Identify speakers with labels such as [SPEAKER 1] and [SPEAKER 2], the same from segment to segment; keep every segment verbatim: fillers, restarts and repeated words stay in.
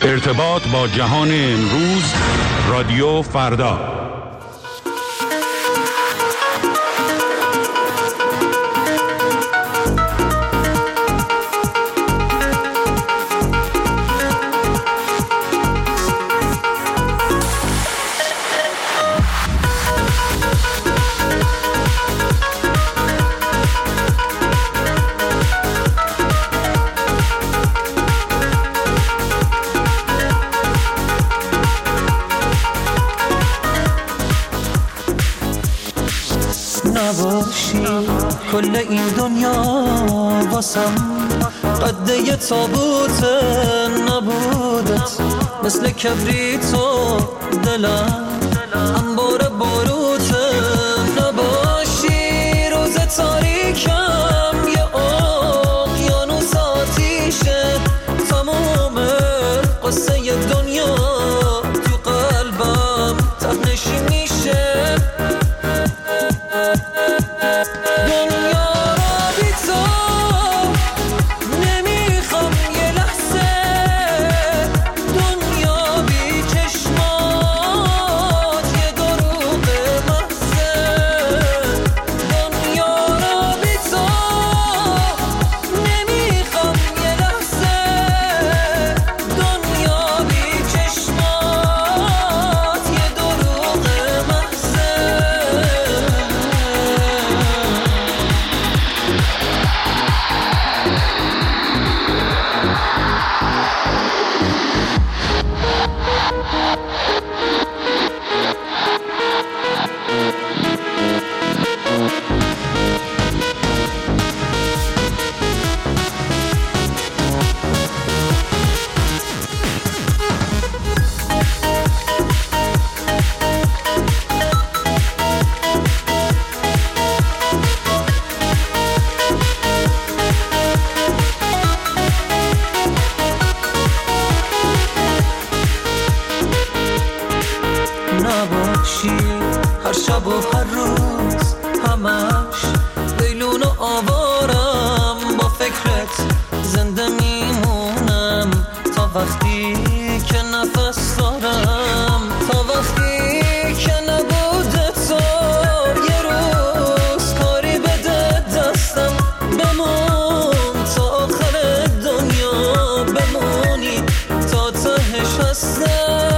[SPEAKER 1] ارتباط با جهان امروز، رادیو فردا.
[SPEAKER 2] نباشی کل این دنیا واسم قده یه تابوت نبودت، مثل کبریتو دلم انبار باروت. نباشی روز تاریکم یه اقیانوس آتیشه، تموم قصه دنیا تو قلبم ته‌نشین میشه. نباشی هر شب و هر روز همش لیلون و آوارم، با فکرت زنده میمونم تا وقتی که نفس دارم، تا وقتی که نبوده تو یه روز کاری بده دستم، بمون تا آخر دنیا، بمونی تا تهش هستم.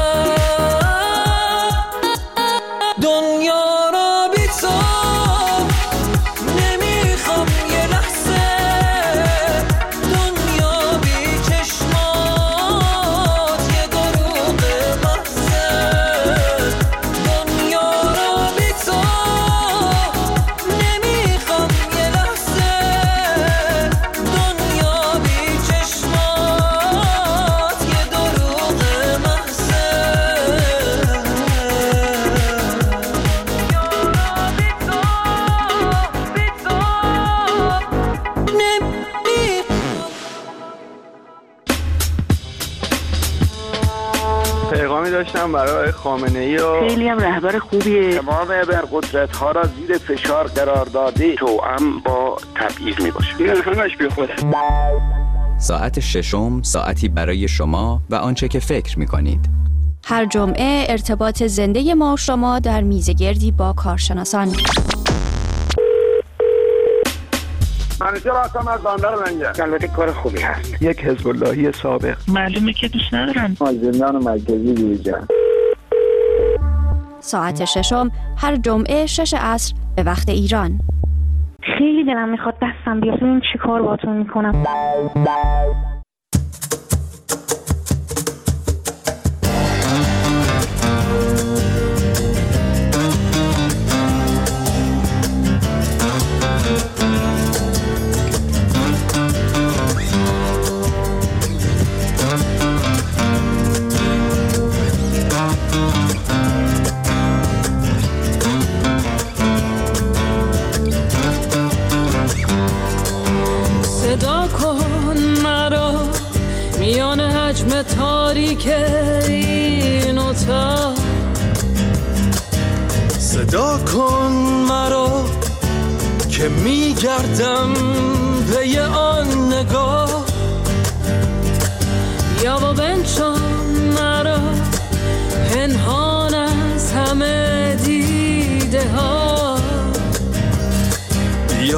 [SPEAKER 2] دنیا را بی تو نمیخوام یه لحظه، دنیا بی چشمات یه دروغ محضه. دنیا را بی تو نمیخوام یه لحظه، دنیا بی چشمات یه دروغ محضه.
[SPEAKER 3] پیغامی داشتم برای خامنه‌ای و
[SPEAKER 4] خیلی هم رهبر خوبیه.
[SPEAKER 3] تمام ابرقدرت ها را زیر فشار قرار داده، توأم با تبعیض می باشه. این همش بی خوده.
[SPEAKER 5] ساعت ششم، ساعتی برای شما و آنچه که فکر می کنید.
[SPEAKER 6] هر جمعه ارتباط زنده ما و شما در میزگردی با کارشناسان.
[SPEAKER 3] منیجر هستم از بندر منجر. البته کار خوبی هست. یک حزب اللهی سابق.
[SPEAKER 4] معلومه که دوست ندارم.
[SPEAKER 3] از زندان مرکزی بیرون.
[SPEAKER 6] ساعت ششم هر جمعه شش عصر به وقت ایران.
[SPEAKER 4] خیلی دلم میخواد دستم بیاد ببین چی کار باهاتون میکنم.
[SPEAKER 2] صدا کن مرا میان حجم تاریک این اتاق، صدا کن مرا که میگردم پی آن نگاه. بیا و بنشان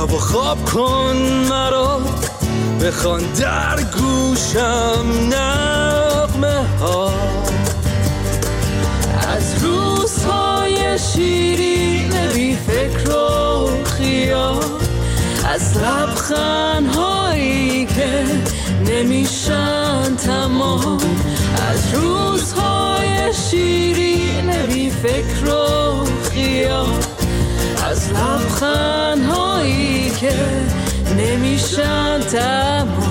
[SPEAKER 2] بیا و خواب کن مرا، بخوان در گوشم نغمه ها از روزهای شیرین بی فکر و خیال، از لبخندهایی که نمیشن تمام، از روزهای شیرین بی فکر و خیال، از لبخندهایی که نمیشن تمام.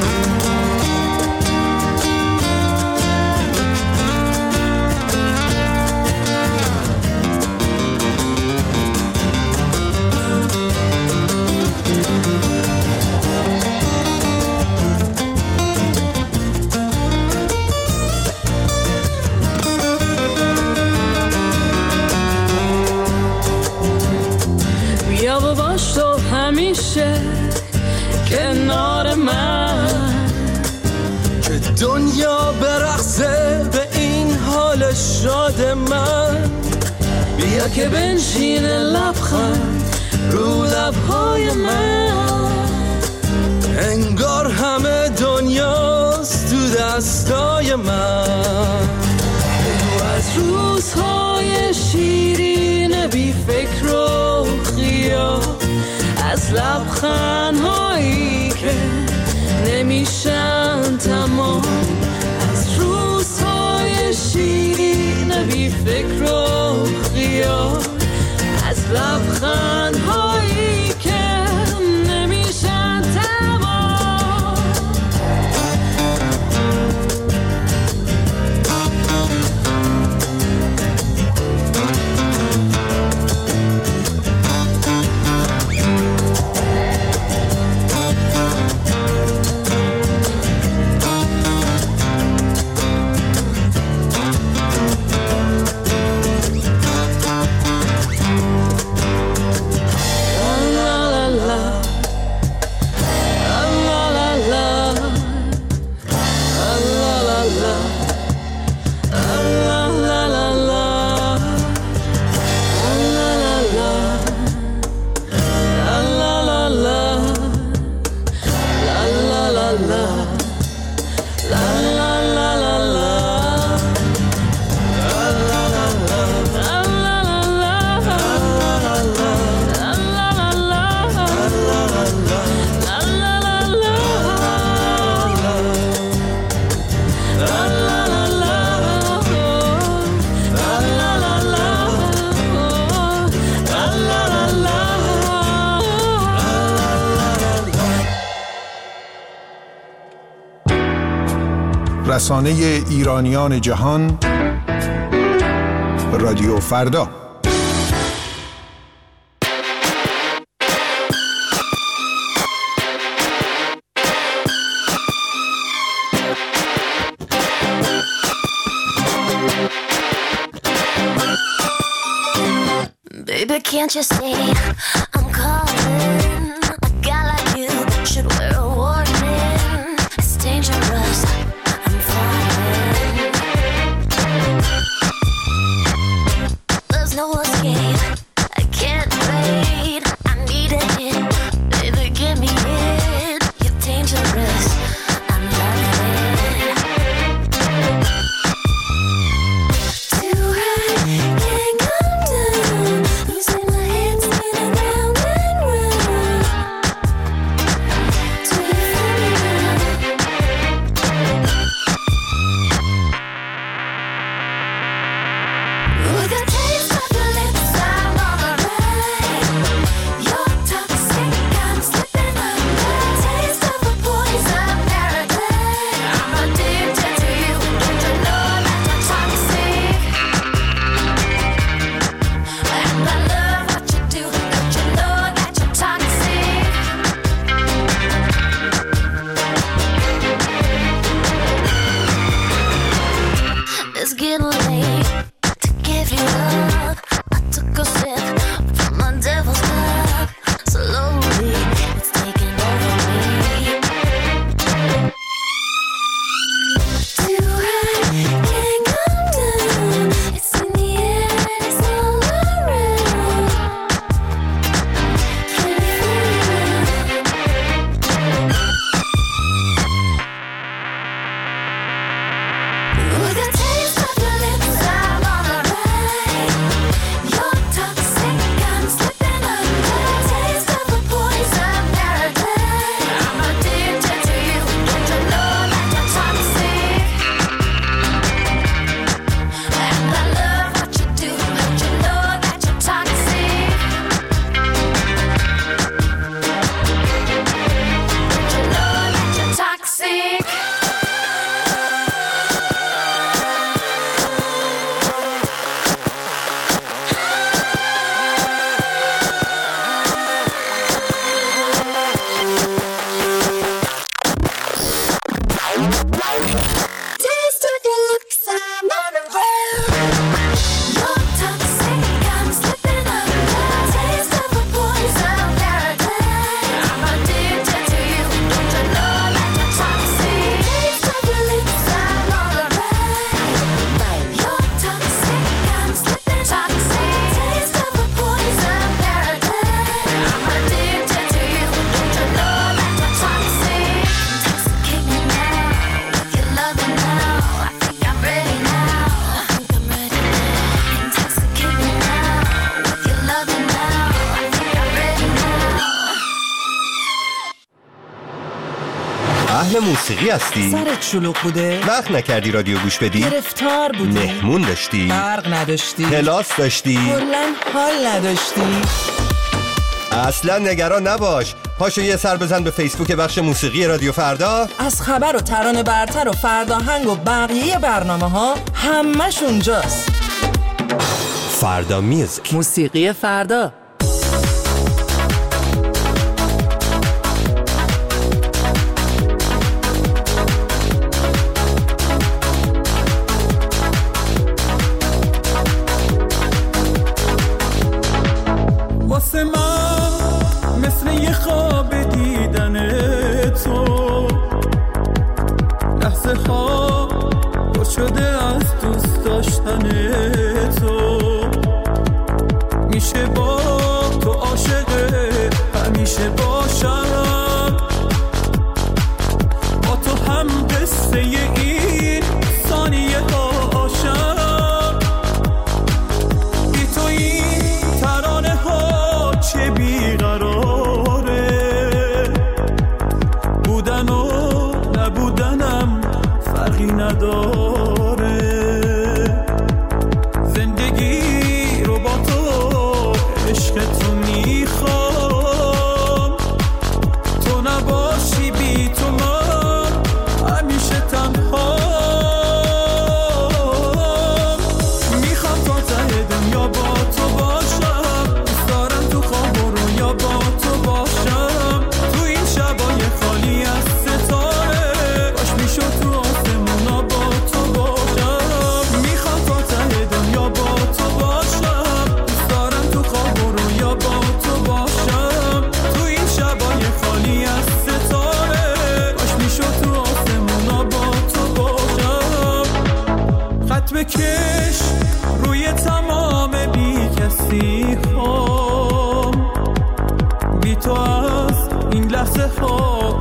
[SPEAKER 2] بیا و باش تو همیشه کنار من، که دنیا برقصه به این حال شاد من. بیا که بنشین لبخند رو لبهای من، انگار همه دنیاست تو دستای من. بگو از روزهای شیرین بی فکر و خیال، از لبخندهایی که نمیشن تمام، از روزهای شیرین بی فکر و خیال، از لبخندهایی که نمیشن تمام.
[SPEAKER 7] رسانه ایرانیان جهان، رادیو فردا.
[SPEAKER 8] Baby, can't you see I'm calling? A guy like you should wear a warning. It's dangerous. I'm falling. There's no escape. I can't wait. I need a hit. Baby, give me it. You're dangerous. I'm loving it. Too high, can't come down. Losing my head, spinning round and round.
[SPEAKER 9] اهل موسیقی هستی؟
[SPEAKER 10] سرت شلوغ بوده؟
[SPEAKER 9] وقت نکردی رادیو گوش بدی؟
[SPEAKER 10] گرفتار بودی؟
[SPEAKER 9] مهمون داشتی؟
[SPEAKER 10] برق نداشتی؟
[SPEAKER 9] کلاس داشتی؟
[SPEAKER 10] کلاً حال نداشتی؟
[SPEAKER 9] اصلا نگران نباش، پاشو یه سر بزن به فیسبوک بخش موسیقی رادیو فردا.
[SPEAKER 10] از خبر و ترانه برتر و فرداهنگ و بقیه برنامه ها همش اونجاست.
[SPEAKER 9] فردا میوزیک،
[SPEAKER 10] موسیقی فردا.
[SPEAKER 2] واسه من مثل یه خواب دیدن تو، لحظه ها پر شده از دوست داشتن تو. میشه با تو عاشق همیشه باشم، با تو هم قصه این ثانیه ها آشم. بی تو این ترانه ها چه بیقراره، بودن و نبودنم فرقی نداره. زندگی رو با تو عشق تو میخوام، تو نباشی بی تو من همیشه تنهام. میخوام تا ته دنیا با تو باشم، دوست دارم تو خواب و رویا با تو باشم. تو این شبای خالی از ستاره باش میشد تو آسمونا با تو باشم. میخوام تا ته دنیا با تو باشم، دوست دارم تو خواب و رویا با تو باشم. تو این شبای خالی از ستاره باش میشد تو آسمونا با تو باشم. خط بکش روی تمام بی کسی هام، بی تو از این لحظه ها